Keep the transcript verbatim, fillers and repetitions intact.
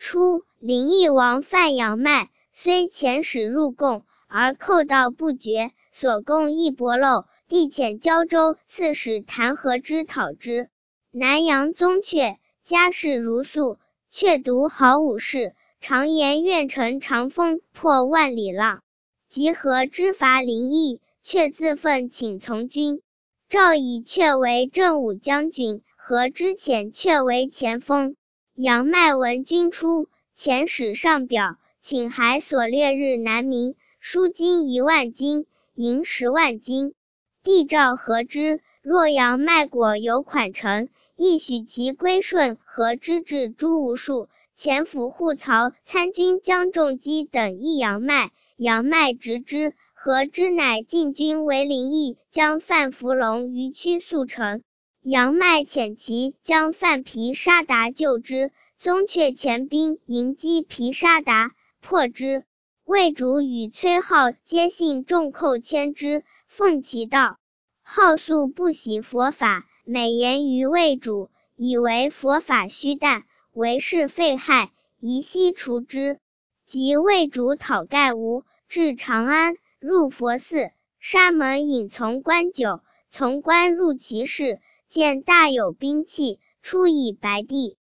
初，灵翼王范阳迈，虽遣使入贡，而寇盗不绝，所贡亦薄漏，帝遣交州刺史弹劾之讨之。南阳宗悫，家世如素，却独好武士，常言愿乘长风破万里浪。及和之伐灵翼，却自奋请从军。诏以阙为正武将军，和之遣阙为前锋。杨迈闻军出，遣使上表，请还所掠日南民，输金一万斤，银十万斤。帝诏和之，若杨迈果有款成，亦许其归顺，和之至诸无数。前府护曹参军江仲基等议杨迈，杨迈执之，和之乃进军为灵翼，将范伏龙于曲速城。杨迈遣骑将范皮沙达救之，宗悫遣兵迎击皮沙达，破之。魏主与崔颢皆信众寇牵之，奉其道。颢素不喜佛法，每言于魏主，以为佛法虚诞，为是废害，宜悉除之。及魏主讨盖吴，至长安，入佛寺，沙门引从官酒，从官入其室，见大有兵器，出以白帝。